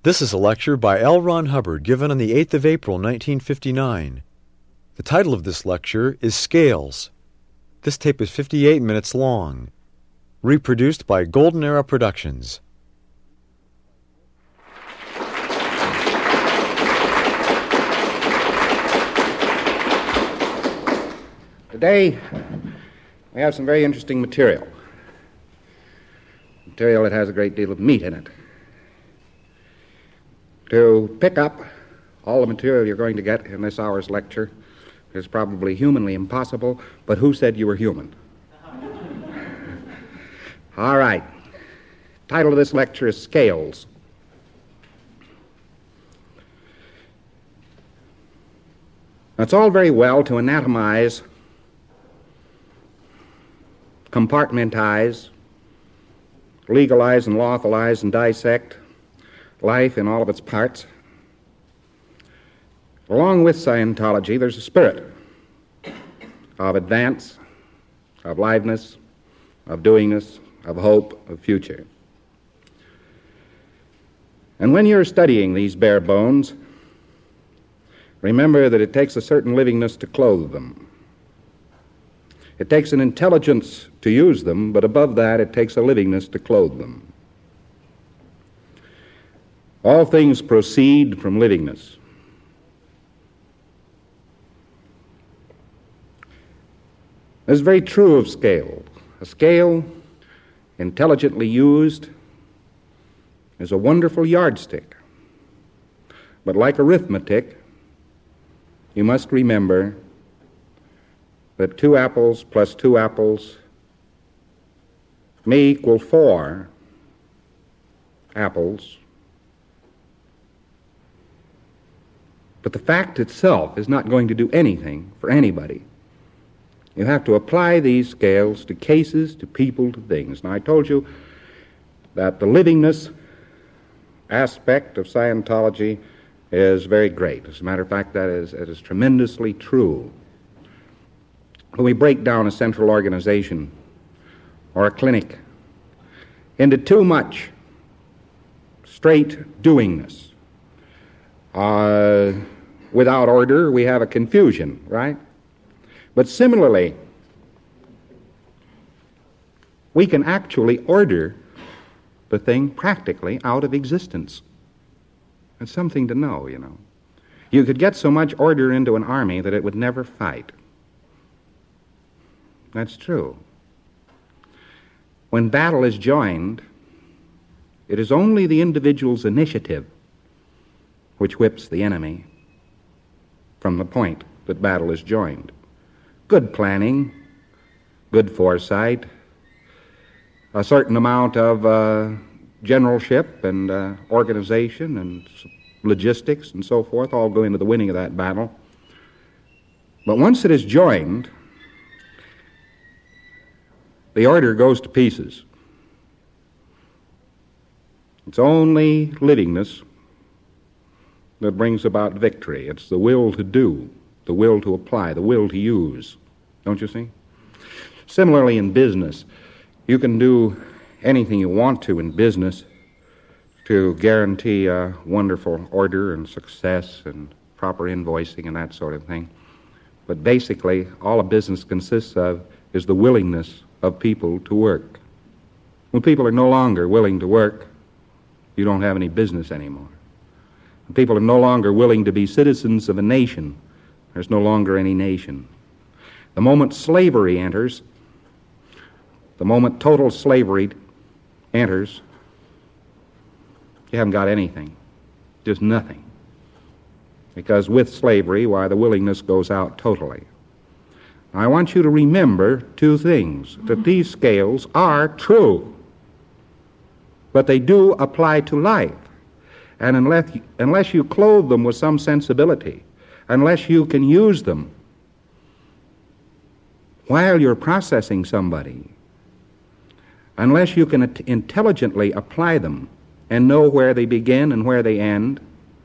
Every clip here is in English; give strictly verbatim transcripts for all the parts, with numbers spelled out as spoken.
This is a lecture by L. Ron Hubbard given on the eighth of April, nineteen fifty-nine. The title of this lecture is Scales. This tape is fifty-eight minutes long. Reproduced by Golden Era Productions. Today, we have some very interesting material. Material that has a great deal of meat in it. To pick up all the material you're going to get in this hour's lecture is probably humanly impossible, but who said you were human? All right. Title of this lecture is Scales. It's all very well to anatomize, compartmentize, legalize and lawfulize and dissect life in all of its parts. Along with Scientology, there's a spirit of advance, of liveness, of doingness, of hope, of future. And when you're studying these bare bones, remember that it takes a certain livingness to clothe them. It takes an intelligence to use them, but above that, it takes a livingness to clothe them. All things proceed from livingness. This is very true of scale. A scale, intelligently used, is a wonderful yardstick. But like arithmetic, you must remember that two apples plus two apples may equal four apples. But the fact itself is not going to do anything for anybody. You have to apply these scales to cases, to people, to things. Now, I told you that the livingness aspect of Scientology is very great. As a matter of fact, that is, that is tremendously true. When we break down a central organization or a clinic into too much straight doingness, uh, without order, we have a confusion, right? But similarly, we can actually order the thing practically out of existence. It's something to know, you know. You could get so much order into an army that it would never fight. That's true. When battle is joined, it is only the individual's initiative which whips the enemy from the point that battle is joined. Good planning, good foresight, a certain amount of uh, generalship and uh, organization and logistics and so forth all go into the winning of that battle. But once it is joined, the order goes to pieces. It's only livingness that brings about victory. It's the will to do, the will to apply, the will to use. Don't you see? Similarly in business, you can do anything you want to in business to guarantee a wonderful order and success and proper invoicing and that sort of thing. But basically, all a business consists of is the willingness of people to work. When people are no longer willing to work, you don't have any business anymore. When people are no longer willing to be citizens of a nation, there's no longer any nation. The moment slavery enters, the moment total slavery enters, you haven't got anything, just nothing. Because with slavery, why, the willingness goes out totally. Now, I want you to remember two things, that these scales are true, but they do apply to life. And unless, unless you clothe them with some sensibility, unless you can use them while you're processing somebody, unless you can intelligently apply them and know where they begin and where they end,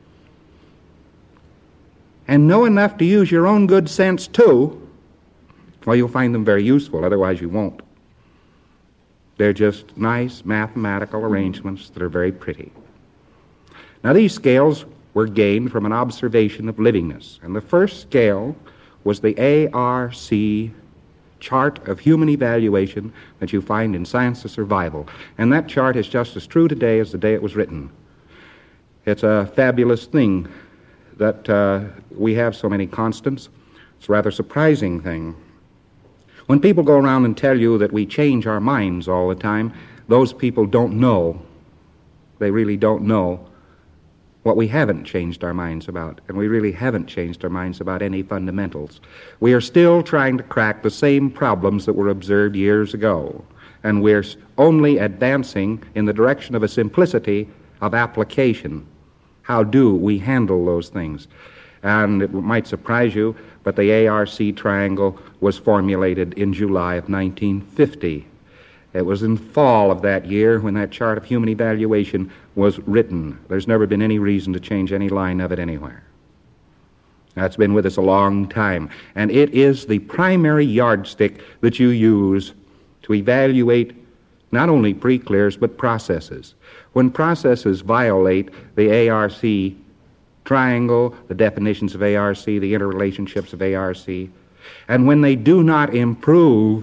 and know enough to use your own good sense too, well, you'll find them very useful, otherwise you won't. They're just nice mathematical arrangements that are very pretty. Now, these scales were gained from an observation of livingness, and the first scale was the A R C chart of human evaluation that you find in Science of Survival, and that chart is just as true today as the day it was written. It's a fabulous thing that uh, we have so many constants. It's a rather surprising thing. When people go around and tell you that we change our minds all the time, those people don't know, they really don't know what we haven't changed our minds about, and we really haven't changed our minds about any fundamentals. We are still trying to crack the same problems that were observed years ago, and we're only advancing in the direction of a simplicity of application. How do we handle those things? And it might surprise you, but the A R C triangle was formulated in July of nineteen fifty. It was in fall of that year when that chart of human evaluation was written. There's never been any reason to change any line of it anywhere. That's been with us a long time. And it is the primary yardstick that you use to evaluate not only pre-clears but processes. When processes violate the A R C triangle, the definitions of A R C, the interrelationships of A R C, and when they do not improve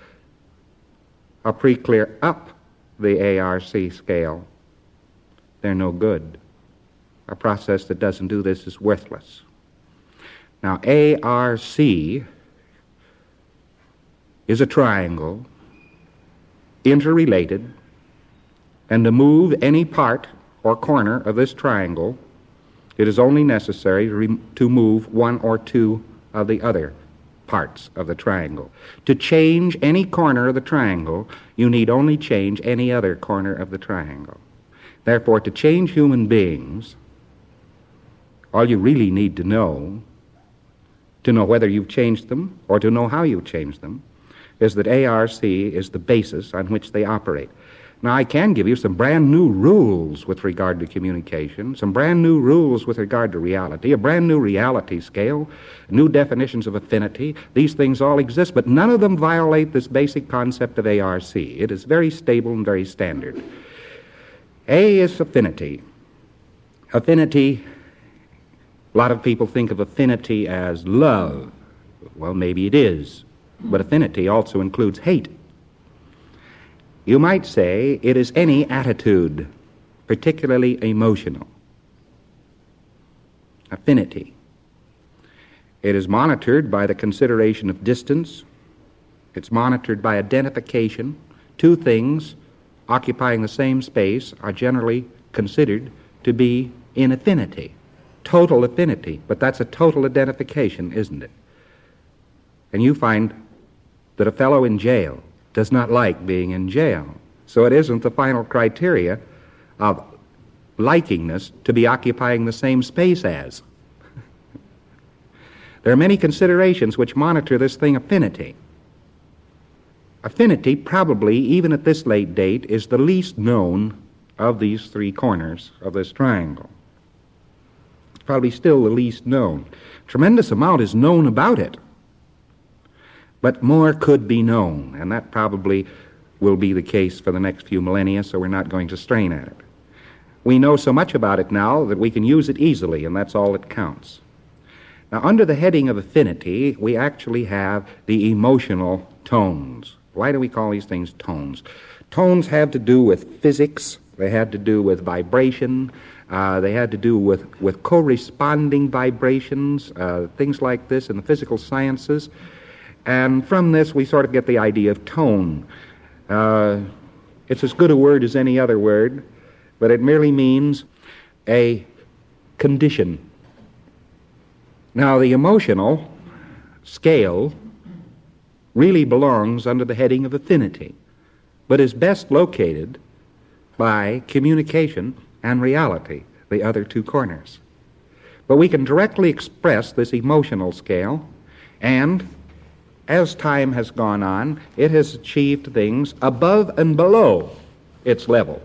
or pre-clear up the A R C scale, they're no good. A process that doesn't do this is worthless. Now, A R C is a triangle, interrelated, and to move any part or corner of this triangle, it is only necessary to, re- to move one or two of the other parts of the triangle. To change any corner of the triangle, you need only change any other corner of the triangle. Therefore, to change human beings, all you really need to know, to know whether you've changed them or to know how you've changed them, is that A R C is the basis on which they operate. Now, I can give you some brand new rules with regard to communication, some brand new rules with regard to reality, a brand new reality scale, new definitions of affinity. These things all exist, but none of them violate this basic concept of A R C. It is very stable and very standard. A is affinity. Affinity, a lot of people think of affinity as love. Well, maybe it is, but affinity also includes hate. You might say it is any attitude, particularly emotional. Affinity. It is monitored by the consideration of distance. It's monitored by identification. Two things occupying the same space are generally considered to be in affinity. Total affinity, but that's a total identification, isn't it? And you find that a fellow in jail does not like being in jail. So it isn't the final criteria of likingness to be occupying the same space as. There are many considerations which monitor this thing, affinity. Affinity, probably, even at this late date, is the least known of these three corners of this triangle. It's probably still the least known. Tremendous amount is known about it. But more could be known, and that probably will be the case for the next few millennia, so we're not going to strain at it. We know so much about it now that we can use it easily, and that's all that counts. Now, under the heading of affinity, we actually have the emotional tones. Why do we call these things tones? Tones have to do with physics. They had to do with vibration. Uh, they had to do with, with corresponding vibrations, uh, things like this in the physical sciences. And from this, we sort of get the idea of tone. Uh, it's as good a word as any other word, but it merely means a condition. Now, the emotional scale really belongs under the heading of affinity, but is best located by communication and reality, the other two corners. But we can directly express this emotional scale, and as time has gone on, it has achieved things above and below its level.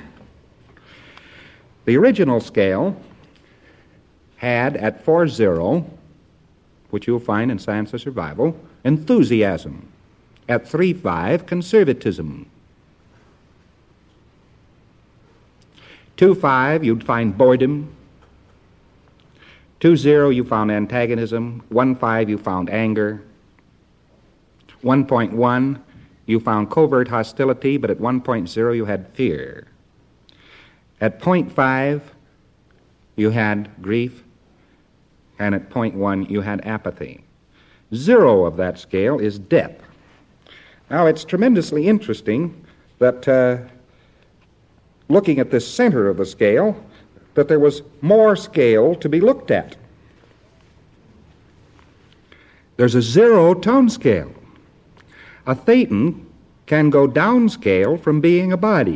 The original scale had at four zero, which you'll find in Science of Survival, enthusiasm. At three five, conservatism. two five, you'd find boredom. two zero, you found antagonism. one five, you found anger. one point one, you found covert hostility, but at one point zero, you had fear. At point five, you had grief, and at point one, you had apathy. Zero of that scale is death. Now, it's tremendously interesting that uh, looking at this center of the scale, that there was more scale to be looked at. There's a zero tone scale. A thetan can go downscale from being a body.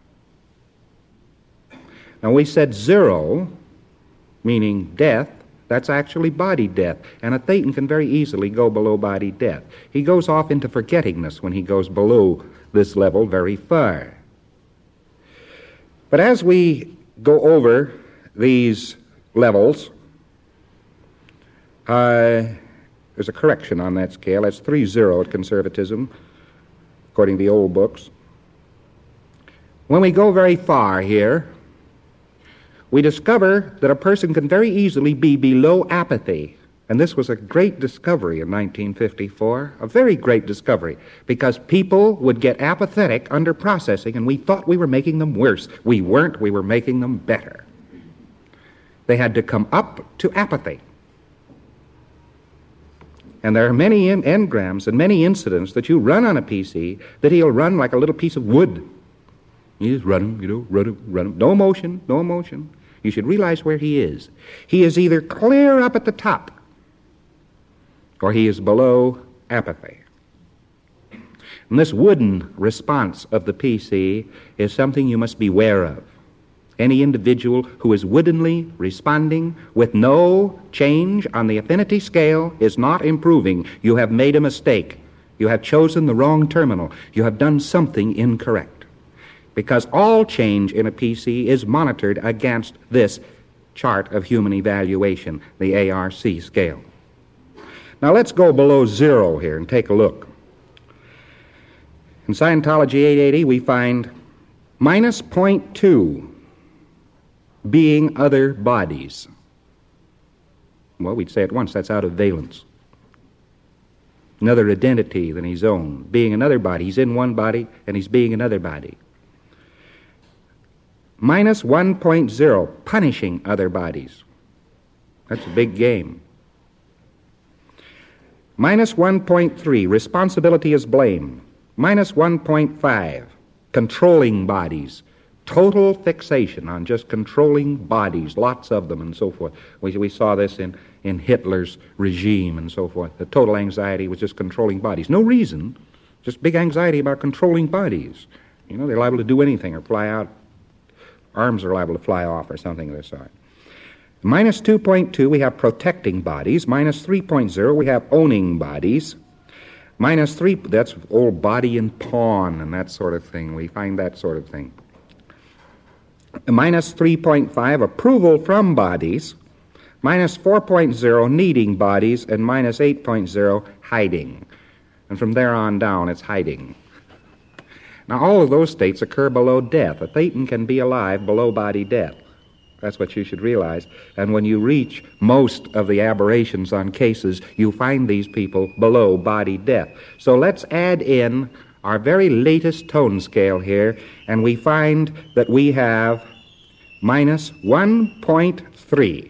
Now, we said zero, meaning death, that's actually body death, and a thetan can very easily go below body death. He goes off into forgettingness when he goes below this level very far. But as we go over these levels, uh, there's a correction on that scale. That's three zero at conservatism, according to the old books. When we go very far here, we discover that a person can very easily be below apathy. And this was a great discovery in nineteen fifty-four, a very great discovery, because people would get apathetic under processing, and we thought we were making them worse. We weren't, we were making them better. They had to come up to apathy. And there are many en- engrams and many incidents that you run on a P C that he'll run like a little piece of wood. You just run him, you know, run him, run him. No emotion, no emotion. You should realize where he is. He is either clear up at the top, or he is below apathy. And this wooden response of the P C is something you must beware of. Any individual who is woodenly responding with no change on the affinity scale is not improving. You have made a mistake. You have chosen the wrong terminal. You have done something incorrect. Because all change in a P C is monitored against this chart of human evaluation, the A R C scale. Now let's go below zero here and take a look. In Scientology eight eighty, we find minus zero point two being other bodies. Well, we'd say at once that's out of valence. Another identity than his own, being another body. He's in one body and he's being another body. Minus one point zero, punishing other bodies. That's a big game. Minus one point three, responsibility is blame. Minus one point five, controlling bodies. Total fixation on just controlling bodies, lots of them and so forth. We, we saw this in, in Hitler's regime and so forth. The total anxiety was just controlling bodies. No reason, just big anxiety about controlling bodies. You know, they're liable to do anything or fly out. Arms are liable to fly off or something of this sort. Minus two point two, we have protecting bodies. Minus three point zero, we have owning bodies. Minus three, that's old body and pawn and that sort of thing. We find that sort of thing. Minus three point five, approval from bodies. Minus four point zero, needing bodies. And minus eight point zero, hiding. And from there on down, it's hiding. Now, all of those states occur below death. A thetan can be alive below body death. That's what you should realize. And when you reach most of the aberrations on cases, you find these people below body death. So let's add in our very latest tone scale here, and we find that we have minus one point three.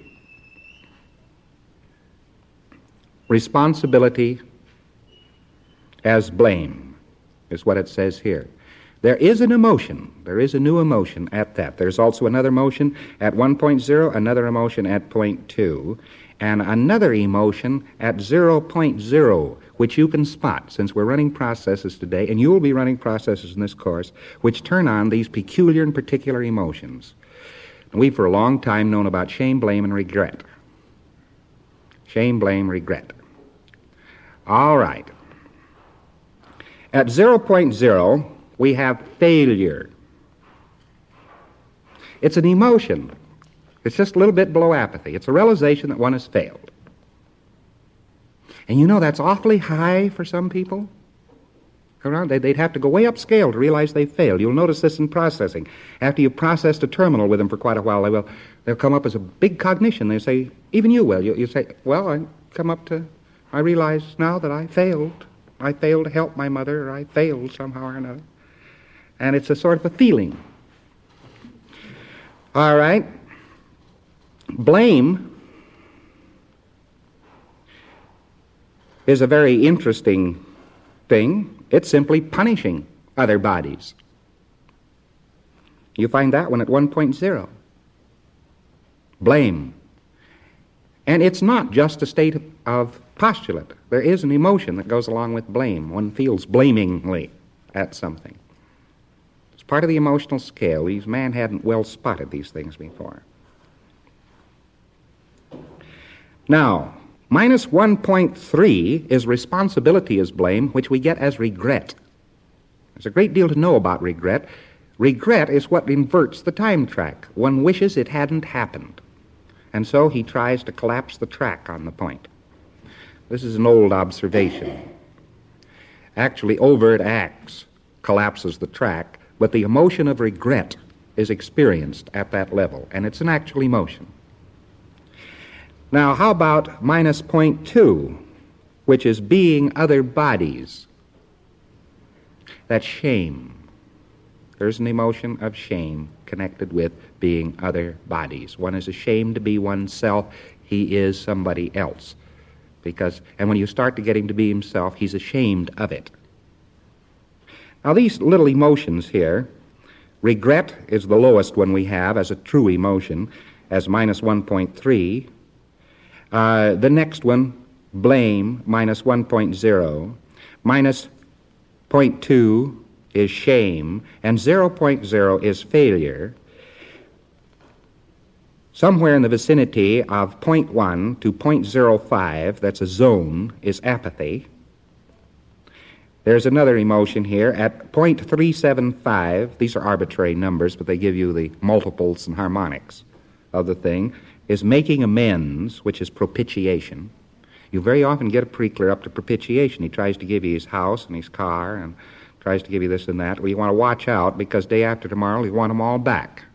Responsibility as blame is what it says here. There is an emotion. There is a new emotion at that. There's also another emotion at one point zero, another emotion at zero point two, and another emotion at zero point zero, which you can spot, since we're running processes today, and you will be running processes in this course, which turn on these peculiar and particular emotions. And we've for a long time known about shame, blame, and regret. Shame, blame, regret. All right. At zero point zero, we have failure. It's an emotion. It's just a little bit below apathy. It's a realization that one has failed. And you know that's awfully high for some people. around, they'd have to go way upscale to realize they failed. You'll notice this in processing. After you've processed a terminal with them for quite a while, they will, they'll come up as a big cognition. They say, even you will. You, you say, well, I come up to, I realize now that I failed. I failed to help my mother, or I failed somehow or another. And it's a sort of a feeling. All right. Blame is a very interesting thing. It's simply punishing other bodies. You find that one at one point zero. Blame. And it's not just a state of postulate. There is an emotion that goes along with blame. One feels blamingly at something. It's part of the emotional scale. These man hadn't well spotted these things before. Now, minus one point three is responsibility as blame, which we get as regret. There's a great deal to know about regret. Regret is what inverts the time track. One wishes it hadn't happened. And so he tries to collapse the track on the point. This is an old observation. Actually, overt acts collapses the track, but the emotion of regret is experienced at that level, and it's an actual emotion. Now, how about minus point two, which is being other bodies? That's shame. There's an emotion of shame connected with being other bodies. One is ashamed to be oneself. He is somebody else. Because, and when you start to get him to be himself, he's ashamed of it. Now, these little emotions here, regret is the lowest one we have as a true emotion, as minus one point three. Uh, the next one, blame, minus one point zero. Minus zero point two is shame, and zero point zero is failure. Somewhere in the vicinity of zero point one to zero point zero five, that's a zone, is apathy. There's another emotion here at zero point three seven five. These are arbitrary numbers, but they give you the multiples and harmonics of the thing, is making amends, which is propitiation. You very often get a pre-clear up to propitiation. He tries to give you his house and his car and tries to give you this and that. Well, you want to watch out, because day after tomorrow you want them all back.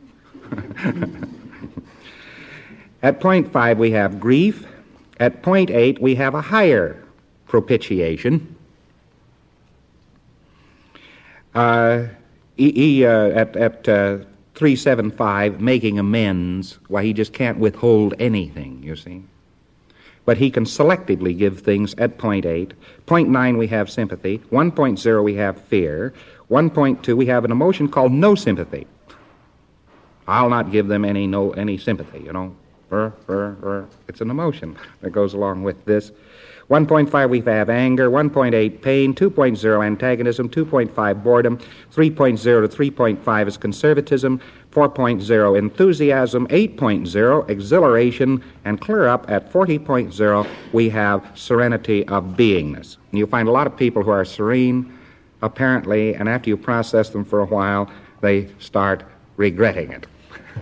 At zero point five we have grief. At zero point eight we have a higher propitiation. Uh, he, he, uh, at at uh, three seventy-five, making amends, why he just can't withhold anything, you see. But he can selectively give things at zero point eight. zero point nine we have sympathy. one point zero we have fear. one point two we have an emotion called no sympathy. I'll not give them any no any sympathy, you know. Er, er, er. It's an emotion that goes along with this. one point five we have anger, one point eight pain, two point zero antagonism, two point five boredom, three point zero to three point five is conservatism, four point zero enthusiasm, eight point zero exhilaration, and clear up at forty point zero we have serenity of beingness. And you'll find a lot of people who are serene, apparently, and after you process them for a while, they start regretting it.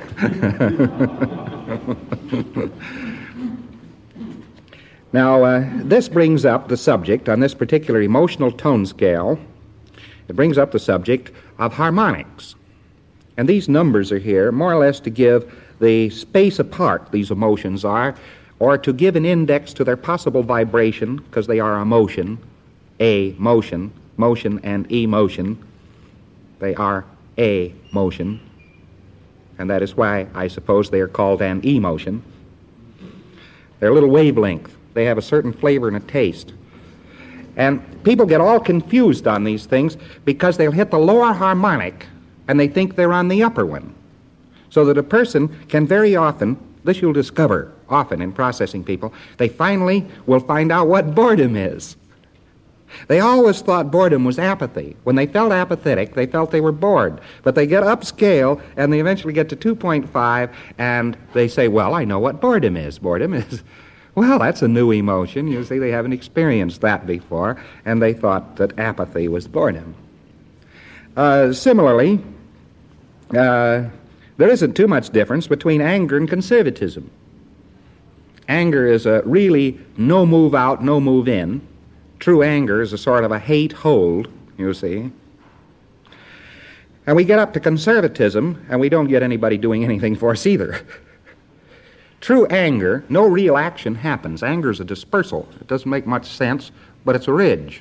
Now, uh, this brings up the subject on this particular emotional tone scale. It brings up the subject of harmonics. And these numbers are here more or less to give the space apart these emotions are, or to give an index to their possible vibration, because they are a motion, a motion, motion and emotion. They are a motion. And that is why I suppose they are called an emotion. They're a little wavelength. They have a certain flavor and a taste. And people get all confused on these things because they'll hit the lower harmonic and they think they're on the upper one. So that a person can very often, this you'll discover often in processing people, they finally will find out what boredom is. They always thought boredom was apathy. When they felt apathetic, they felt they were bored. But they get upscale, and they eventually get to two point five, and they say, well, I know what boredom is. Boredom is, well, that's a new emotion. You see, they haven't experienced that before, and they thought that apathy was boredom. Uh, similarly, uh, there isn't too much difference between anger and conservatism. Anger is a really no move out, no move in. True anger is a sort of a hate hold, you see. And we get up to conservatism, and we don't get anybody doing anything for us either. True anger, no real action happens. Anger is a dispersal. It doesn't make much sense, but it's a ridge.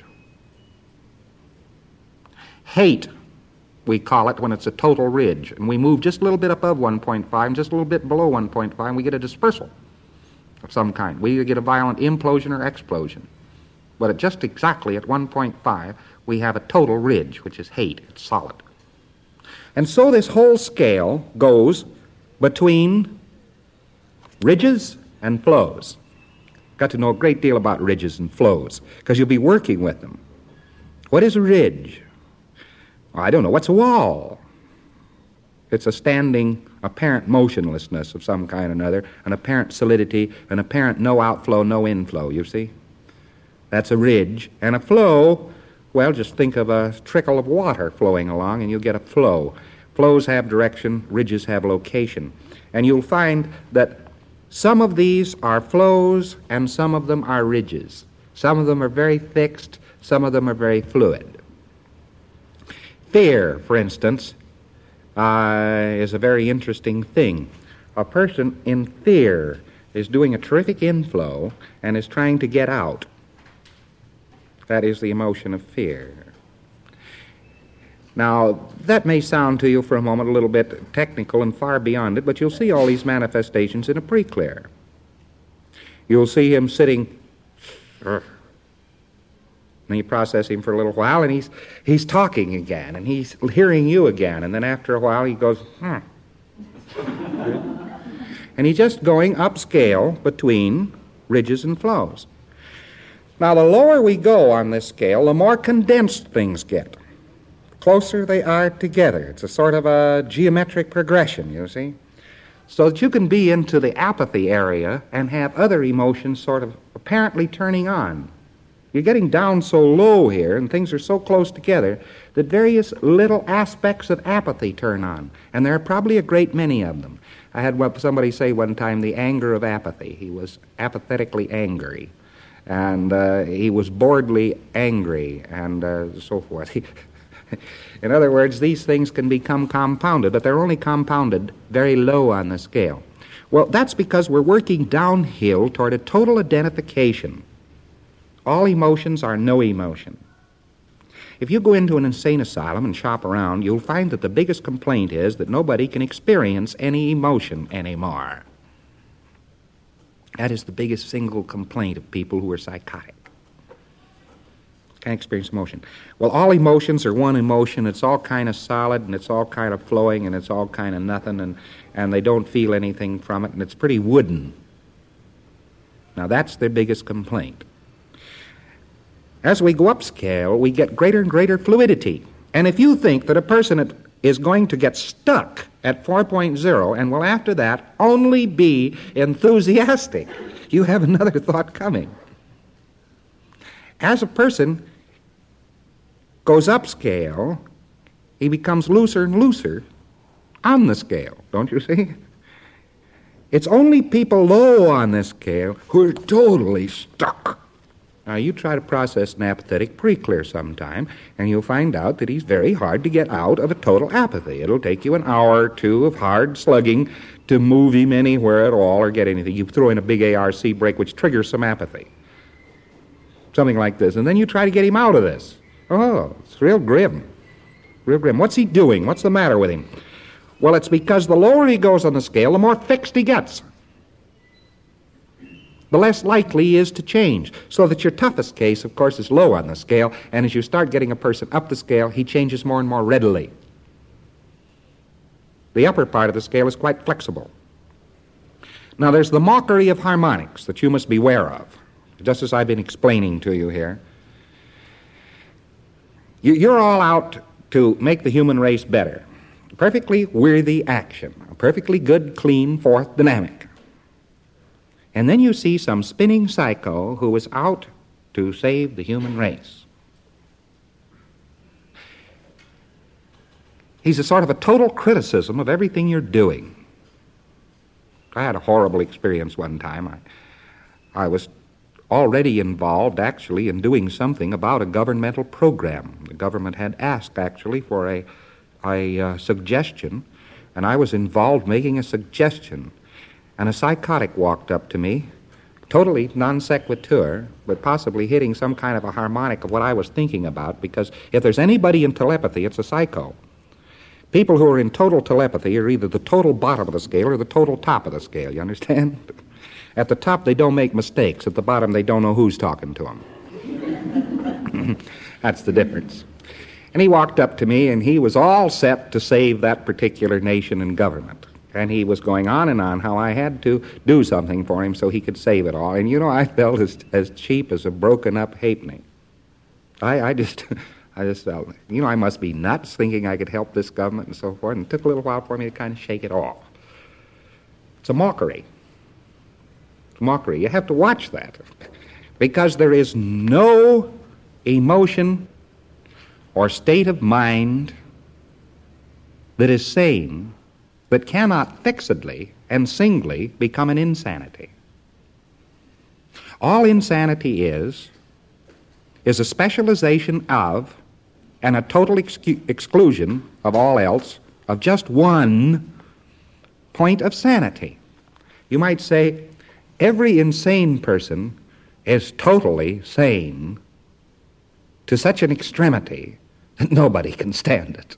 Hate, we call it when it's a total ridge, and we move just a little bit above one point five and just a little bit below one point five, and we get a dispersal of some kind. We either get a violent implosion or explosion. But at just exactly at one point five, we have a total ridge, which is hate. It's solid. And so this whole scale goes between ridges and flows. Got to know a great deal about ridges and flows, because you'll be working with them. What is a ridge? Well, I don't know. What's a wall? It's a standing, apparent motionlessness of some kind or another, an apparent solidity, an apparent no outflow, no inflow, you see? That's a ridge. And a flow, well, just think of a trickle of water flowing along and you'll get a flow. Flows have direction, ridges have location. And you'll find that some of these are flows and some of them are ridges. Some of them are very fixed, some of them are very fluid. Fear, for instance, uh, is a very interesting thing. A person in fear is doing a terrific inflow and is trying to get out. That is the emotion of fear. Now, that may sound to you for a moment a little bit technical and far beyond it, but you'll see all these manifestations in a preclear. You'll see him sitting, and you process him for a little while, and he's he's talking again, and he's hearing you again, and then after a while he goes, hmm. And he's just going upscale between ridges and flows. Now, the lower we go on this scale, the more condensed things get. The closer they are together. It's a sort of a geometric progression, you see, so that you can be into the apathy area and have other emotions sort of apparently turning on. You're getting down so low here, and things are so close together, that various little aspects of apathy turn on, and there are probably a great many of them. I had somebody say one time, the anger of apathy. He was apathetically angry. And uh, he was boredly angry, and uh, so forth. In other words, these things can become compounded, but they're only compounded very low on the scale. Well, that's because we're working downhill toward a total identification. All emotions are no emotion. If you go into an insane asylum and shop around, you'll find that the biggest complaint is that nobody can experience any emotion anymore. That is the biggest single complaint of people who are psychotic. Can't experience emotion. Well, all emotions are one emotion. It's all kind of solid, and it's all kind of flowing, and it's all kind of nothing, and, and they don't feel anything from it, and it's pretty wooden. Now, that's their biggest complaint. As we go upscale, we get greater and greater fluidity. And if you think that a person is going to get stuck at four point oh and will after that only be enthusiastic, you have another thought coming. As a person goes upscale, he becomes looser and looser on the scale, don't you see? It's only people low on this scale who are totally stuck. Now, you try to process an apathetic preclear sometime, and you'll find out that he's very hard to get out of a total apathy. It'll take you an hour or two of hard slugging to move him anywhere at all or get anything. You throw in a big A R C break, which triggers some apathy. Something like this. And then you try to get him out of this. Oh, it's real grim. Real grim. What's he doing? What's the matter with him? Well, it's because the lower he goes on the scale, the more fixed he gets. The less likely he is to change. So that your toughest case, of course, is low on the scale, and as you start getting a person up the scale, he changes more and more readily. The upper part of the scale is quite flexible. Now, there's the mockery of harmonics that you must beware of, just as I've been explaining to you here. You're all out to make the human race better. Perfectly worthy action. A perfectly good, clean, fourth dynamic. And then you see some spinning psycho who is out to save the human race. He's a sort of a total criticism of everything you're doing. I had a horrible experience one time. I, I was already involved, actually, in doing something about a governmental program. The government had asked, actually, for a, a uh, suggestion, and I was involved making a suggestion. And a psychotic walked up to me, totally non sequitur, but possibly hitting some kind of a harmonic of what I was thinking about, because if there's anybody in telepathy, it's a psycho. People who are in total telepathy are either the total bottom of the scale or the total top of the scale, you understand? At the top, they don't make mistakes. At the bottom, they don't know who's talking to them. That's the difference. And he walked up to me, and he was all set to save that particular nation and government. And he was going on and on how I had to do something for him so he could save it all. And, you know, I felt as, as cheap as a broken-up halfpenny. I, I just... I just felt, you know, I must be nuts thinking I could help this government and so forth, and it took a little while for me to kind of shake it off. It's a mockery. It's a mockery. You have to watch that, because there is no emotion or state of mind that is sane that cannot fixedly and singly become an insanity. All insanity is, is a specialization of and a total excu- exclusion of all else of just one point of sanity. You might say every insane person is totally sane to such an extremity that nobody can stand it.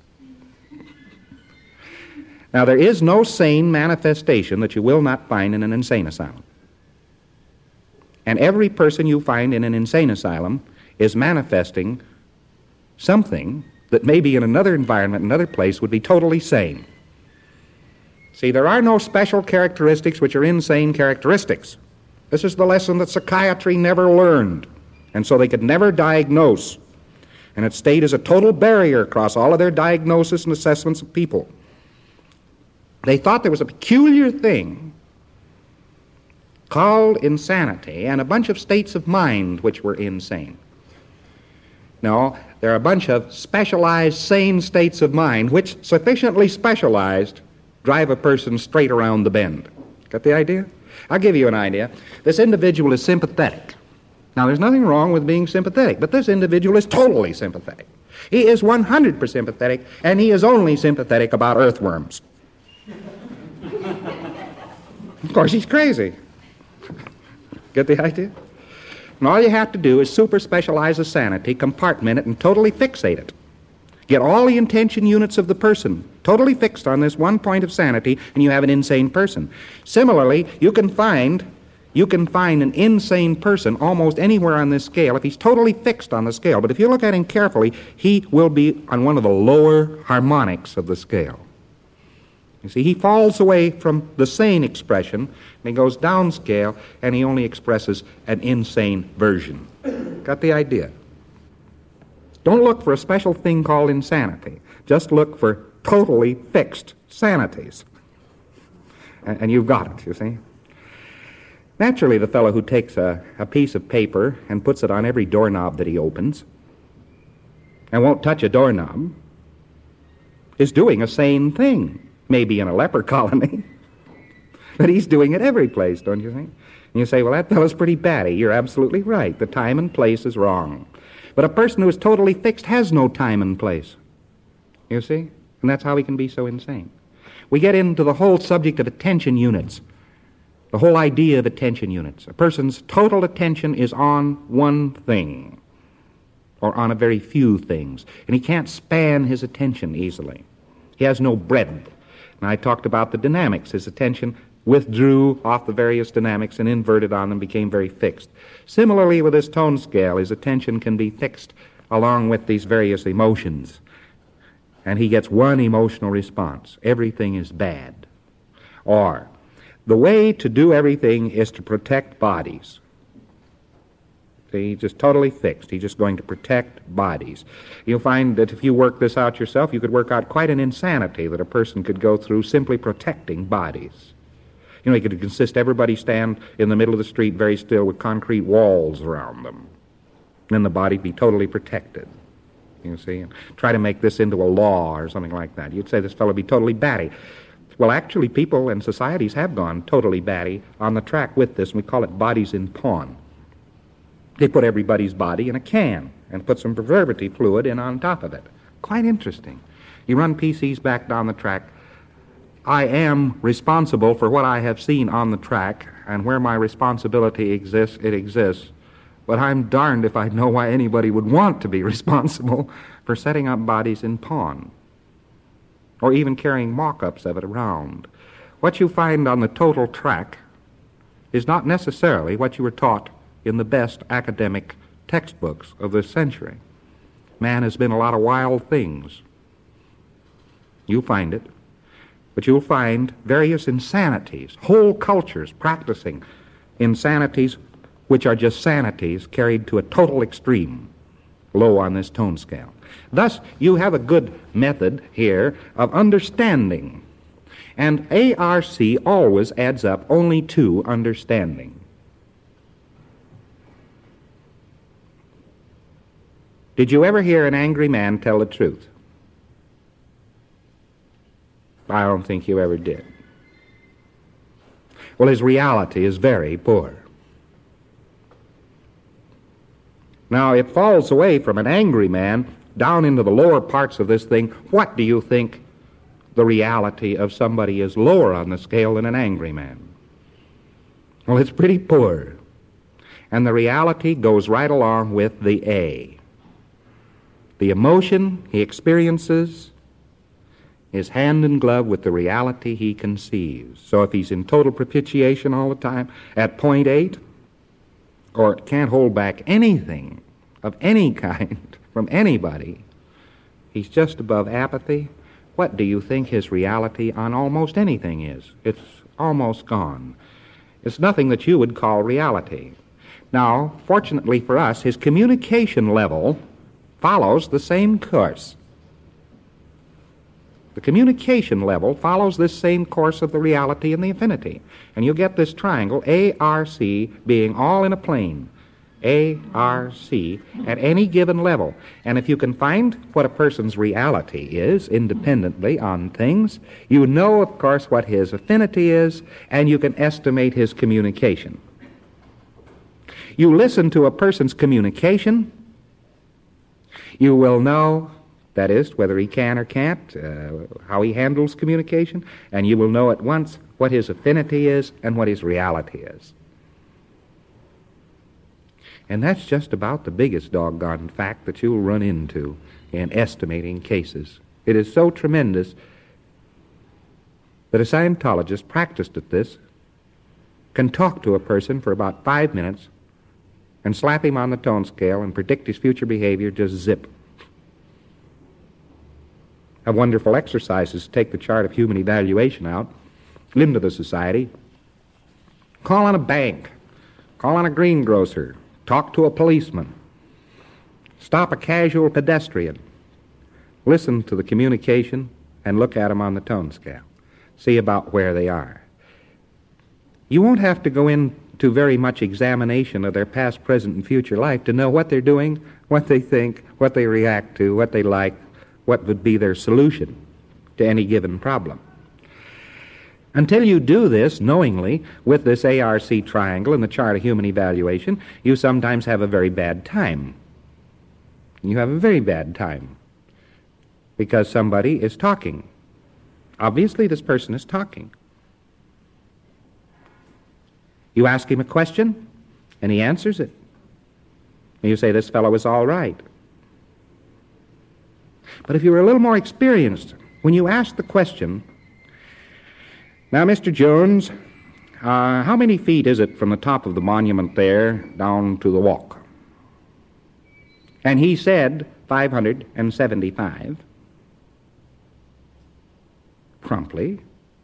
Now, there is no sane manifestation that you will not find in an insane asylum. And every person you find in an insane asylum is manifesting something that maybe in another environment, another place, would be totally sane. See, there are no special characteristics which are insane characteristics. This is the lesson that psychiatry never learned, and so they could never diagnose. And it stayed as a total barrier across all of their diagnosis and assessments of people. They thought there was a peculiar thing called insanity and a bunch of states of mind which were insane. No, there are a bunch of specialized, sane states of mind which, sufficiently specialized, drive a person straight around the bend. Got the idea? I'll give you an idea. This individual is sympathetic. Now, there's nothing wrong with being sympathetic, but this individual is totally sympathetic. He is one hundred percent sympathetic, and he is only sympathetic about earthworms. Of course, he's crazy. Get the idea? And all you have to do is super-specialize the sanity, compartment it, and totally fixate it. Get all the intention units of the person totally fixed on this one point of sanity, and you have an insane person. Similarly, you can find you can find an insane person almost anywhere on this scale if he's totally fixed on the scale. But if you look at him carefully, he will be on one of the lower harmonics of the scale. You see, he falls away from the sane expression, and he goes downscale, and he only expresses an insane version. Got the idea? Don't look for a special thing called insanity. Just look for totally fixed sanities. And, and you've got it, you see. Naturally, the fellow who takes a, a piece of paper and puts it on every doorknob that he opens and won't touch a doorknob is doing a sane thing. Maybe in a leper colony, but he's doing it every place, don't you think? And you say, well, that fellow's pretty batty. You're absolutely right. The time and place is wrong. But a person who is totally fixed has no time and place. You see? And that's how he can be so insane. We get into the whole subject of attention units, the whole idea of attention units. A person's total attention is on one thing, or on a very few things, and he can't span his attention easily. He has no breadth. And I talked about the dynamics. His attention withdrew off the various dynamics and inverted on them, became very fixed. Similarly, with his tone scale, his attention can be fixed along with these various emotions. And he gets one emotional response. Everything is bad. Or, the way to do everything is to protect bodies. See, he's just totally fixed. He's just going to protect bodies. You'll find that if you work this out yourself, you could work out quite an insanity that a person could go through simply protecting bodies. You know, he could consist everybody stand in the middle of the street very still with concrete walls around them. Then the body be totally protected. You see, and try to make this into a law or something like that. You'd say this fellow be totally batty. Well, actually, people and societies have gone totally batty on the track with this, and we call it bodies in pawn. They put everybody's body in a can and put some preservative fluid in on top of it. Quite interesting. You run P Cs back down the track. I am responsible for what I have seen on the track, and where my responsibility exists, it exists. But I'm darned if I know why anybody would want to be responsible for setting up bodies in pawn, or even carrying mock-ups of it around. What you find on the total track is not necessarily what you were taught in the best academic textbooks of this century. Man has been a lot of wild things. You'll find it. But you'll find various insanities, whole cultures practicing insanities which are just sanities carried to a total extreme, low on this tone scale. Thus, you have a good method here of understanding. And A R C always adds up only to understanding. Did you ever hear an angry man tell the truth? I don't think you ever did. Well, his reality is very poor. Now, it falls away from an angry man down into the lower parts of this thing. What do you think the reality of somebody is lower on the scale than an angry man? Well, it's pretty poor. And the reality goes right along with the A. The emotion he experiences is hand in glove with the reality he conceives. So if he's in total propitiation all the time at point eight, or can't hold back anything of any kind from anybody, he's just above apathy, what do you think his reality on almost anything is? It's almost gone. It's nothing that you would call reality. Now, fortunately for us, his communication level follows the same course. The communication level follows this same course of the reality and the infinity. And you get this triangle, A R C, being all in a plane. A R C at any given level. And if you can find what a person's reality is independently on things, you know, of course, what his affinity is, and you can estimate his communication. You listen to a person's communication, you will know, that is, whether he can or can't, uh, how he handles communication, and you will know at once what his affinity is and what his reality is. And that's just about the biggest doggone fact that you'll run into in estimating cases. It is so tremendous that a Scientologist practiced at this can talk to a person for about five minutes and slap him on the tone scale and predict his future behavior just zip. Have wonderful exercises. Take the chart of human evaluation out, limb the society, call on a bank, call on a greengrocer, talk to a policeman, stop a casual pedestrian, listen to the communication, and look at them on the tone scale. See about where they are. You won't have to go into very much examination of their past, present, and future life to know what they're doing, what they think, what they react to, what they like, what would be their solution to any given problem. Until you do this knowingly with this A R C triangle and the chart of human evaluation, you sometimes have a very bad time. You have a very bad time because somebody is talking. Obviously, this person is talking. You ask him a question, and he answers it. And you say, this fellow is all right. But if you were a little more experienced, when you ask the question, now, Mister Jones, uh, how many feet is it from the top of the monument there down to the walk? And he said five hundred seventy-five. Promptly.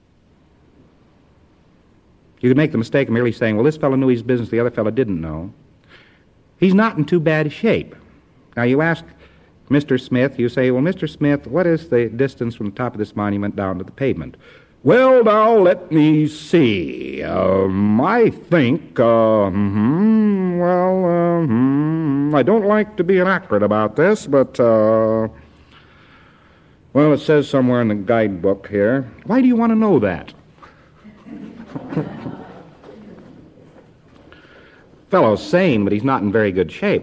You could make the mistake of merely saying, well, this fellow knew his business, the other fellow didn't know. He's not in too bad a shape. Now, you ask Mister Smith, you say, well, Mister Smith, what is the distance from the top of this monument down to the pavement? Well, now, let me see. Um, I think, uh, mm-hmm, well, uh, mm, I don't like to be inaccurate about this, but, uh, well, it says somewhere in the guidebook here. Why do you want to know that? fellow's sane, but he's not in very good shape.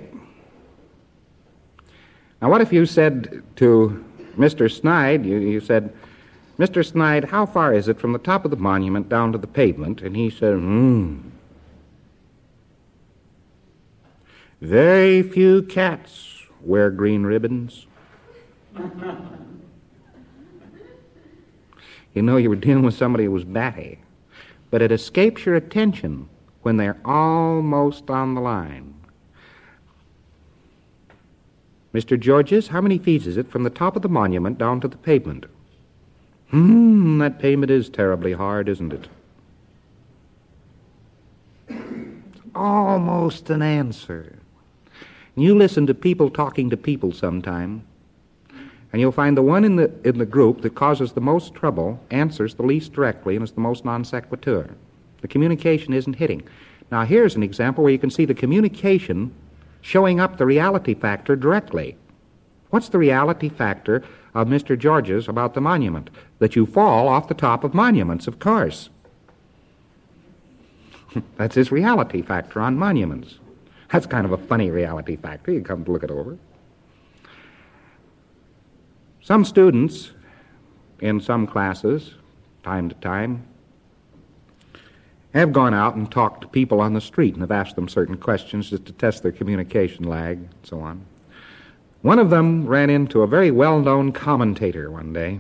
Now, what if you said to Mister Snide, you, you said, Mister Snide, how far is it from the top of the monument down to the pavement? And he said, hmm. Very few cats wear green ribbons. You know you were dealing with somebody who was batty. But it escapes your attention when they're almost on the line. Mister Georges, how many feet is it from the top of the monument down to the pavement? Hmm, that pavement is terribly hard, isn't it? It's almost an answer. You listen to people talking to people sometime, and you'll find the one in the in the group that causes the most trouble answers the least directly and is the most non sequitur. The communication isn't hitting. Now here's an example where you can see the communication showing up the reality factor directly. What's the reality factor of Mister George's about the monument? That you fall off the top of monuments, of course. That's his reality factor on monuments. That's kind of a funny reality factor. You come to look it over. Some students in some classes, time to time, have gone out and talked to people on the street and have asked them certain questions just to test their communication lag and so on. One of them ran into a very well-known commentator one day.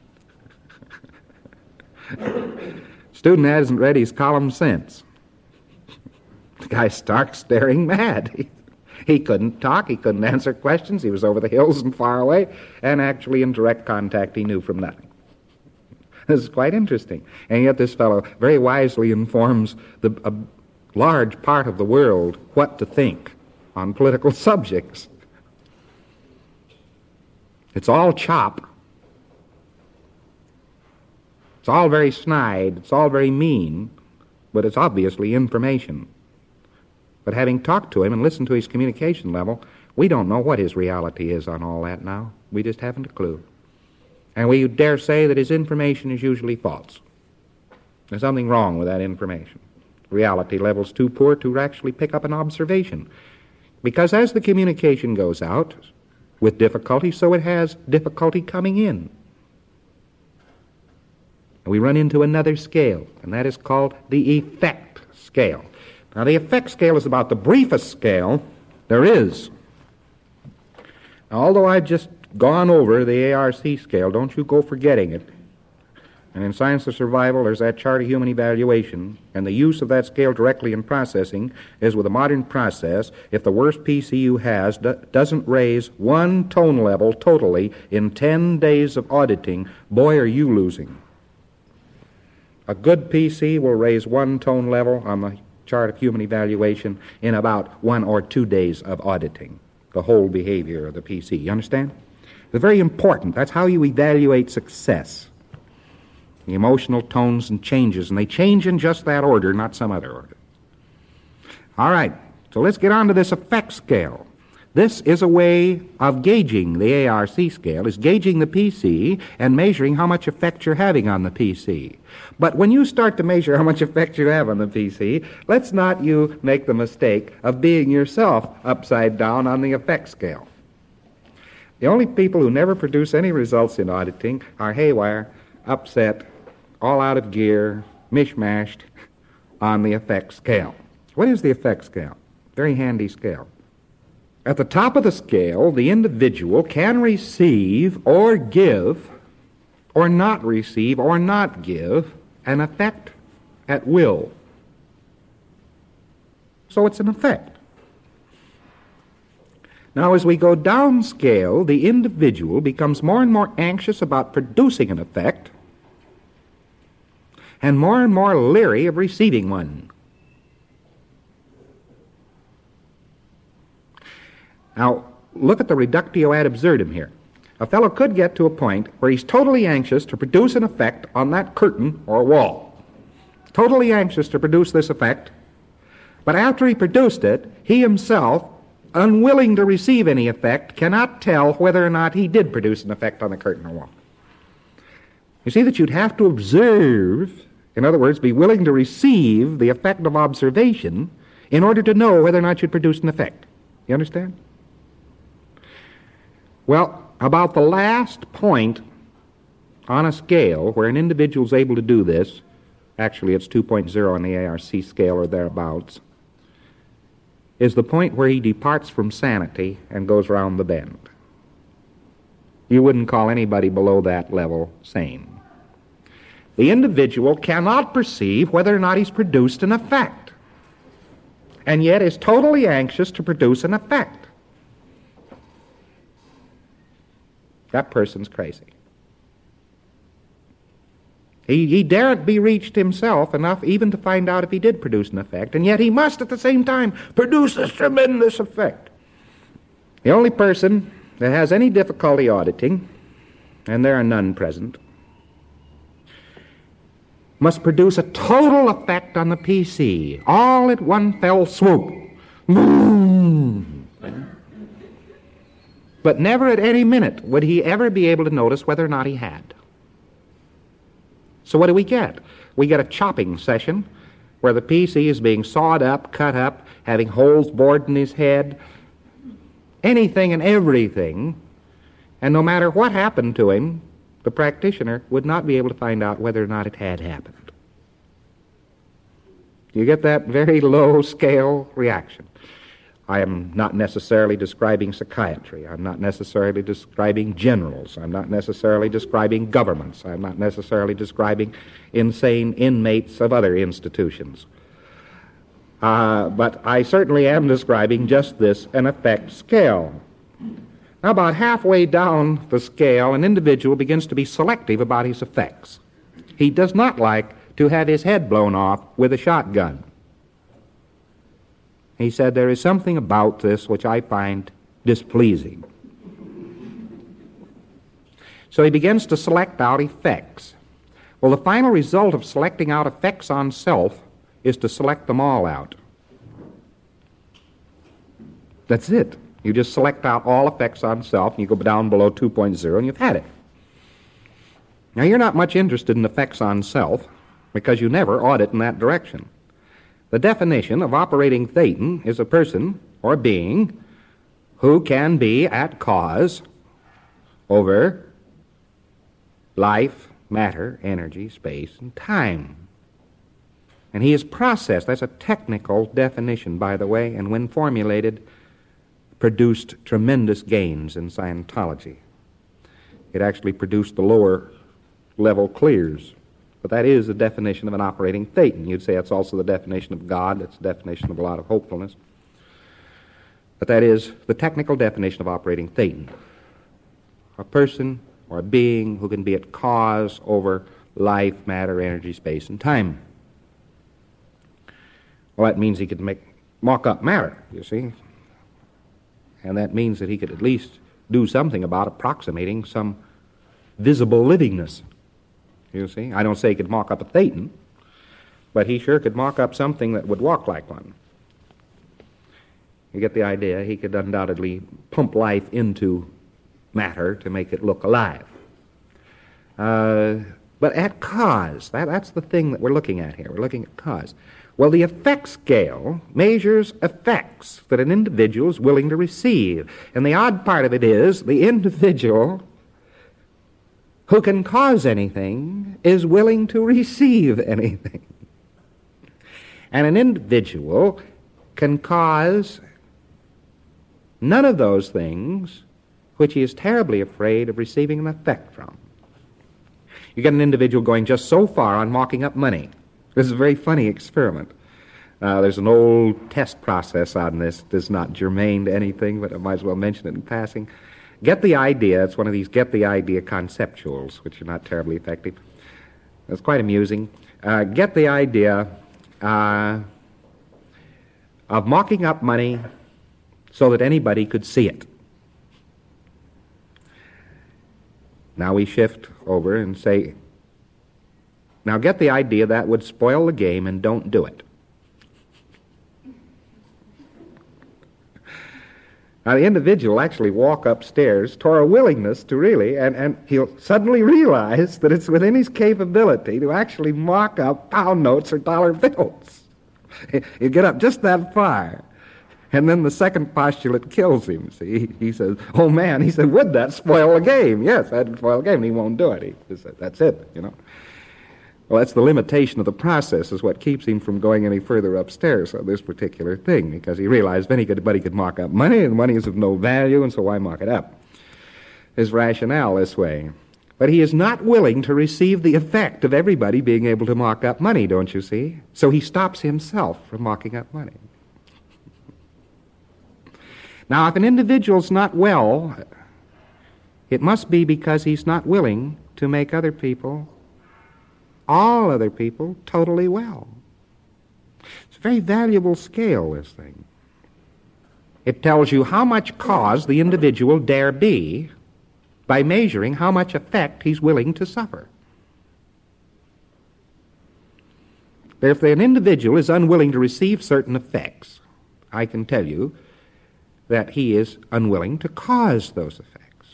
Student hasn't read his column since. The guy stark staring mad. He, he couldn't talk, he couldn't answer questions, he was over the hills and far away, and actually in direct contact he knew from nothing. This is quite interesting. And yet this fellow very wisely informs the, a large part of the world what to think on political subjects. It's all chop. It's all very snide. It's all very mean. But it's obviously information. But having talked to him and listened to his communication level, we don't know what his reality is on all that now. We just haven't a clue. And we dare say that his information is usually false. There's something wrong with that information. Reality level's too poor to actually pick up an observation. Because as the communication goes out with difficulty, so it has difficulty coming in. And we run into another scale, and that is called the effect scale. Now, the effect scale is about the briefest scale there is. Now, although I've just gone over the A R C scale, don't you go forgetting it. And in Science of Survival, there's that chart of human evaluation, and the use of that scale directly in processing is with a modern process, if the worst P C you has do- doesn't raise one tone level totally in ten days of auditing, boy, are you losing. A good P C will raise one tone level on the chart of human evaluation in about one or two days of auditing the whole behavior of the P C. You understand? It's very important. That's how you evaluate success. The emotional tones and changes, and they change in just that order, not some other order. All right, so let's get on to this effect scale. This is a way of gauging the A R C scale, is gauging the P C and measuring how much effect you're having on the P C. But when you start to measure how much effect you have on the P C, let's not you make the mistake of being yourself upside down on the effect scale. The only people who never produce any results in auditing are haywire, upset, all out of gear, mishmashed on the effect scale. What is the effect scale? Very handy scale. At the top of the scale, the individual can receive or give, or not receive or not give, an effect at will. So it's an effect. Now, as we go down scale, the individual becomes more and more anxious about producing an effect and more and more leery of receiving one. Now, look at the reductio ad absurdum here. A fellow could get to a point where he's totally anxious to produce an effect on that curtain or wall. Totally anxious to produce this effect, but after he produced it, he himself, unwilling to receive any effect, cannot tell whether or not he did produce an effect on the curtain or wall. You see that you'd have to observe, in other words, be willing to receive the effect of observation in order to know whether or not it should produce an effect. You understand? Well, about the last point on a scale where an individual is able to do this, actually it's two point oh on the A R C scale or thereabouts, is the point where he departs from sanity and goes round the bend. You wouldn't call anybody below that level sane. The individual cannot perceive whether or not he's produced an effect, and yet is totally anxious to produce an effect. That person's crazy. He, he daren't be reached himself enough even to find out if he did produce an effect, and yet he must at the same time produce this tremendous effect. The only person that has any difficulty auditing, and there are none present, must produce a total effect on the P C, all at one fell swoop. But never at any minute would he ever be able to notice whether or not he had. So what do we get? We get a chopping session where the P C is being sawed up, cut up, having holes bored in his head, anything and everything, and no matter what happened to him, the practitioner would not be able to find out whether or not it had happened. You get that very low-scale reaction. I am not necessarily describing psychiatry. I'm not necessarily describing generals. I'm not necessarily describing governments. I'm not necessarily describing insane inmates of other institutions. Uh, but I certainly am describing just this, an effect scale. Now, about halfway down the scale, an individual begins to be selective about his effects. He does not like to have his head blown off with a shotgun. He said, there is something about this which I find displeasing. So he begins to select out effects. Well, the final result of selecting out effects on self is to select them all out. That's it. You just select out all effects on self, and you go down below two point oh, and you've had it. Now, you're not much interested in effects on self because you never audit in that direction. The definition of operating thetan is a person or being who can be at cause over life, matter, energy, space, and time. And he is processed. That's a technical definition, by the way, and when formulated, produced tremendous gains in Scientology. It actually produced the lower level clears. But that is the definition of an operating thetan. You'd say that's also the definition of God. That's the definition of a lot of hopefulness. But that is the technical definition of operating thetan. A person or a being who can be at cause over life, matter, energy, space, and time. Well, that means he could make mock up matter, you see. And that means that he could at least do something about approximating some visible livingness. You see, I don't say he could mock up a thetan, but he sure could mock up something that would walk like one. You get the idea? He could undoubtedly pump life into matter to make it look alive. Uh, but at cause, that, that's the thing that we're looking at here. We're looking at cause. Well, the effect scale measures effects that an individual is willing to receive. And the odd part of it is the individual who can cause anything is willing to receive anything. And an individual can cause none of those things which he is terribly afraid of receiving an effect from. You get an individual going just so far on mocking up money. This is a very funny experiment. Uh, there's an old test process on this. It's not germane to anything, but I might as well mention it in passing. Get the idea. It's one of these get the idea conceptuals, which are not terribly effective. It's quite amusing. Uh, get the idea uh, of mocking up money so that anybody could see it. Now we shift over and say, now get the idea that would spoil the game and don't do it. Now, the individual will actually walk upstairs toward a willingness to really, and, and he'll suddenly realize that it's within his capability to actually mock up pound notes or dollar bills. You get up just that far. And then the second postulate kills him, see. He, he says, oh, man, he said, would that spoil the game? Yes, that'd spoil the game, and he won't do it. He, he said, that's it, you know. Well, that's the limitation of the process is what keeps him from going any further upstairs on this particular thing, because he realized then he could, but he could mock up money, and money is of no value, and so why mock it up? His rationale this way. But he is not willing to receive the effect of everybody being able to mock up money, don't you see? So he stops himself from mocking up money. Now, if an individual's not well, it must be because he's not willing to make other people, all other people, totally well. It's a very valuable scale, this thing. It tells you how much cause the individual dare be by measuring how much effect he's willing to suffer. But if an individual is unwilling to receive certain effects, I can tell you that he is unwilling to cause those effects.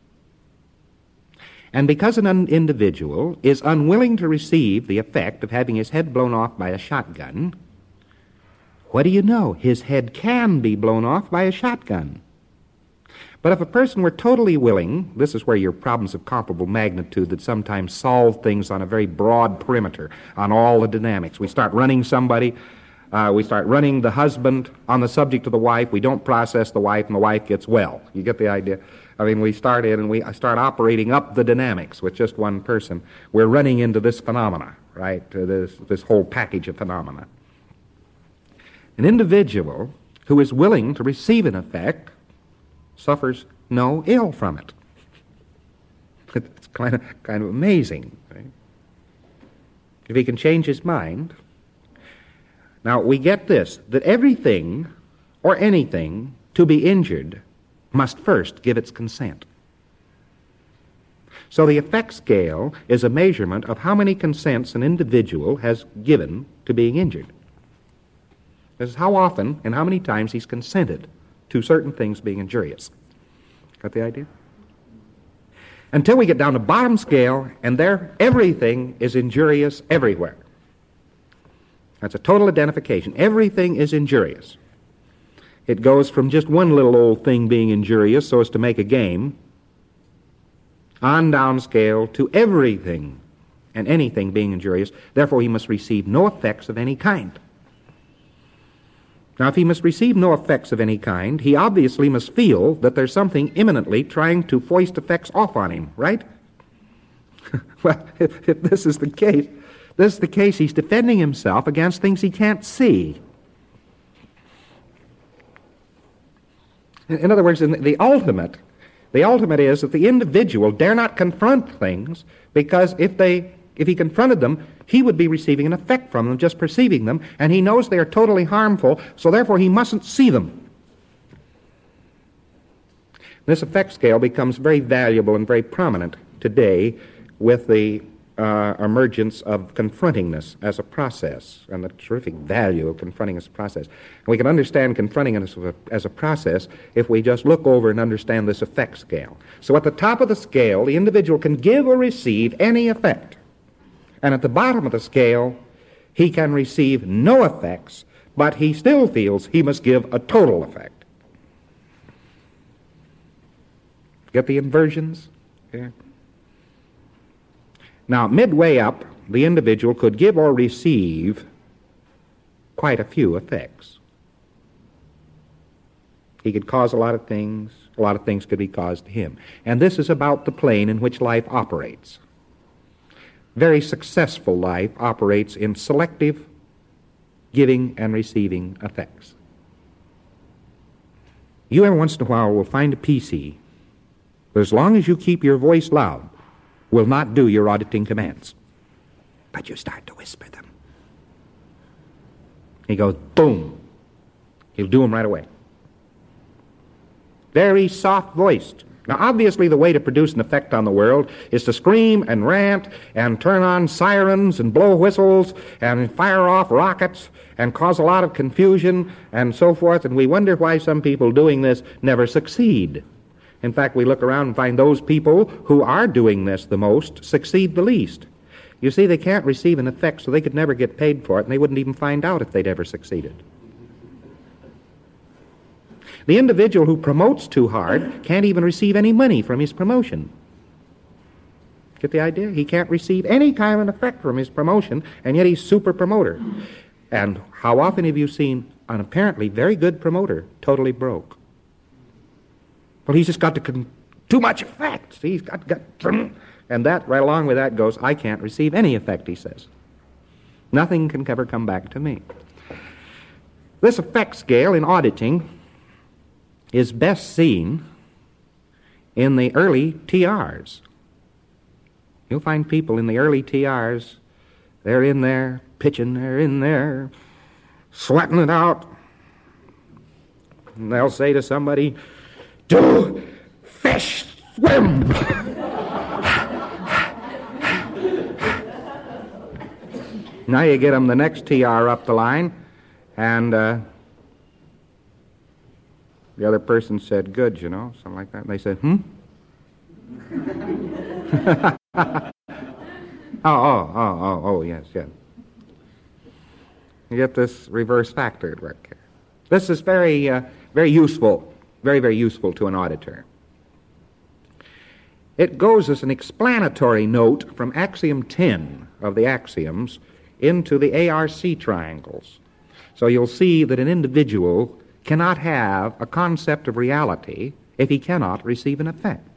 And because an un- individual is unwilling to receive the effect of having his head blown off by a shotgun, what do you know? His head can be blown off by a shotgun. But if a person were totally willing, this is where your problems of comparable magnitude that sometimes solve things on a very broad perimeter, on all the dynamics. We start running somebody, uh, we start running the husband on the subject of the wife, we don't process the wife, and the wife gets well. You get the idea? I mean, we start in and we start operating up the dynamics with just one person. We're running into this phenomena, right? Uh, this, this whole package of phenomena. An individual who is willing to receive an effect suffers no ill from it. It's kind of, kind of amazing. Right? If he can change his mind. Now, we get this, that everything or anything to be injured must first give its consent. So the effect scale is a measurement of how many consents an individual has given to being injured. This is how often and how many times he's consented to certain things being injurious. Got the idea? Until we get down to bottom scale, and there everything is injurious everywhere. That's a total identification. Everything is injurious. It goes from just one little old thing being injurious so as to make a game, on down scale to everything and anything being injurious. Therefore, he must receive no effects of any kind. Now, if he must receive no effects of any kind, he obviously must feel that there's something imminently trying to foist effects off on him, right? Well, if, if this is the case, this is the case, he's defending himself against things he can't see. In, in other words, in the, the ultimate, the ultimate is that the individual dare not confront things because if they If he confronted them, he would be receiving an effect from them, just perceiving them, and he knows they are totally harmful, so therefore he mustn't see them. This effect scale becomes very valuable and very prominent today with the uh, emergence of confrontingness as a process, and the terrific value of confronting as a process. And we can understand confronting as a, as a process if we just look over and understand this effect scale. So at the top of the scale, the individual can give or receive any effect. And at the bottom of the scale, he can receive no effects, but he still feels he must give a total effect. Get the inversions? Okay. Now, midway up, the individual could give or receive quite a few effects. He could cause a lot of things. A lot of things could be caused to him. And this is about the plane in which life operates. Very successful life operates in selective giving and receiving effects. You every once in a while will find a P C that as long as you keep your voice loud will not do your auditing commands. But you start to whisper them. He goes, boom. He'll do them right away. Very soft-voiced. Now, obviously, the way to produce an effect on the world is to scream and rant and turn on sirens and blow whistles and fire off rockets and cause a lot of confusion and so forth, and we wonder why some people doing this never succeed. In fact, we look around and find those people who are doing this the most succeed the least. You see, they can't receive an effect, so they could never get paid for it, and they wouldn't even find out if they'd ever succeeded. The individual who promotes too hard can't even receive any money from his promotion. Get the idea? He can't receive any kind of an effect from his promotion, and yet he's super promoter. And how often have you seen an apparently very good promoter totally broke? Well, he's just got to con- too much effect. He's got, got, and that, right along with that goes, I can't receive any effect, he says. Nothing can ever come back to me. This effect scale in auditing is best seen in the early T Rs. You'll find people in the early T Rs, they're in there pitching, they're in there sweating it out. And they'll say to somebody, "Do fish swim?" Now you get them the next T R up the line, and uh, the other person said, "Good," you know, something like that. And they said, "Hmm?" oh, oh, oh, oh, oh, yes, yes. You get this reverse factor at work here. This is very, uh, very useful, very, very useful to an auditor. It goes as an explanatory note from axiom ten of the axioms into the A R C triangles. So you'll see that an individual cannot have a concept of reality if he cannot receive an effect.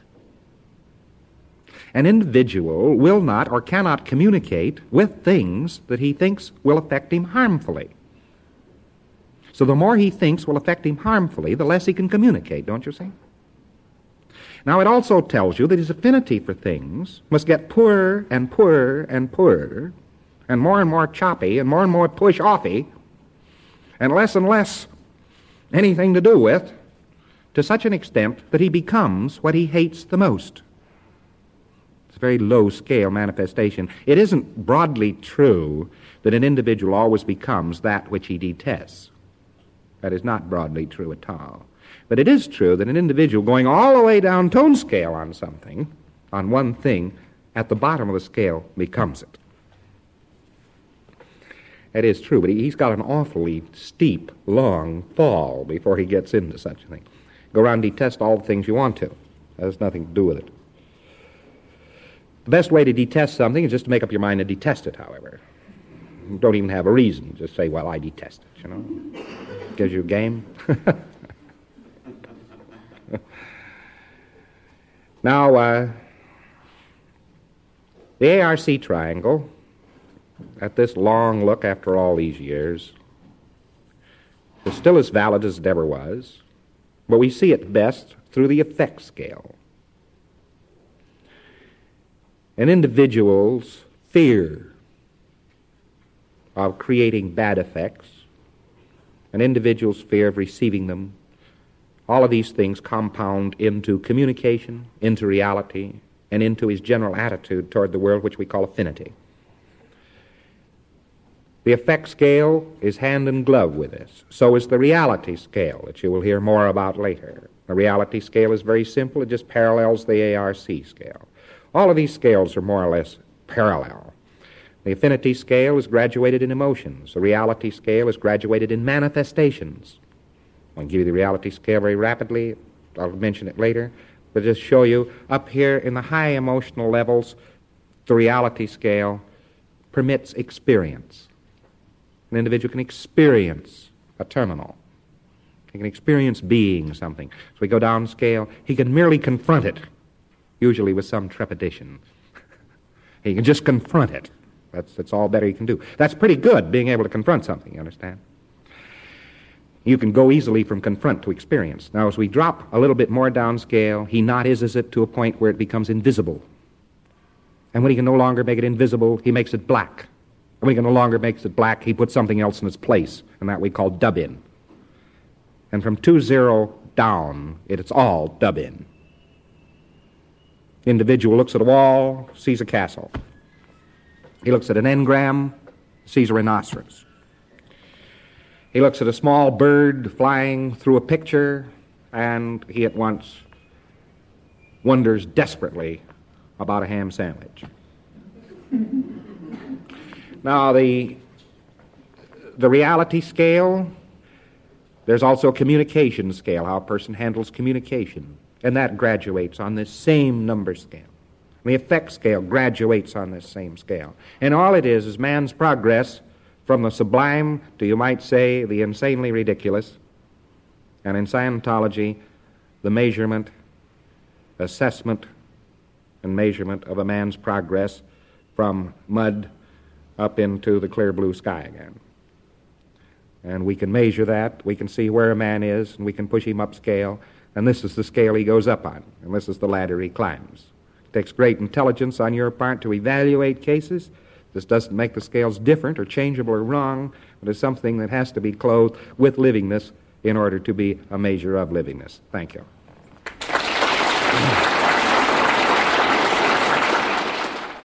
An individual will not or cannot communicate with things that he thinks will affect him harmfully. So the more he thinks will affect him harmfully, the less he can communicate, don't you see? Now it also tells you that his affinity for things must get poorer and poorer and poorer, and more and more choppy and more and more push-offy, and less and less anything to do with, to such an extent that he becomes what he hates the most. It's a very low-scale manifestation. It isn't broadly true that an individual always becomes that which he detests. That is not broadly true at all. But it is true that an individual going all the way down tone scale on something, on one thing, at the bottom of the scale becomes it. That is true, but he's got an awfully steep, long fall before he gets into such a thing. Go around and detest all the things you want to. That has nothing to do with it. The best way to detest something is just to make up your mind to detest it, however. You don't even have a reason. Just say, well, I detest it, you know. Gives you a game. Now, uh, the A R C triangle, at this long look after all these years, is still as valid as it ever was, but we see it best through the effect scale. An individual's fear of creating bad effects, an individual's fear of receiving them, all of these things compound into communication, into reality, and into his general attitude toward the world, which we call affinity. The effect scale is hand in glove with this. So is the reality scale, that you will hear more about later. The reality scale is very simple. It just parallels the A R C scale. All of these scales are more or less parallel. The affinity scale is graduated in emotions. The reality scale is graduated in manifestations. I'll give you the reality scale very rapidly. I'll mention it later. But just show you, up here in the high emotional levels, the reality scale permits experience. An individual can experience a terminal. He can experience being something. So we go down scale. He can merely confront it, usually with some trepidation. He can just confront it. That's, that's all better he can do. That's pretty good, being able to confront something, you understand? You can go easily from confront to experience. Now, as we drop a little bit more downscale, he not is it to a point where it becomes invisible. And when he can no longer make it invisible, he makes it black. And when he can no longer make it black, he puts something else in its place, and that we call dub-in. And from two zero down, it's all dub-in. The individual looks at a wall, sees a castle. He looks at an engram, sees a rhinoceros. He looks at a small bird flying through a picture, and he at once wonders desperately about a ham sandwich. Now, the, the reality scale, there's also a communication scale, how a person handles communication, and that graduates on this same number scale. The effect scale graduates on this same scale. And all it is is man's progress from the sublime to, you might say, the insanely ridiculous, and in Scientology, the measurement, assessment, and measurement of a man's progress from mud up into the clear blue sky again. And we can measure that, we can see where a man is, and we can push him upscale, and this is the scale he goes up on, and this is the ladder he climbs. It takes great intelligence on your part to evaluate cases. This doesn't make the scales different or changeable or wrong, but it's something that has to be clothed with livingness in order to be a measure of livingness. Thank you.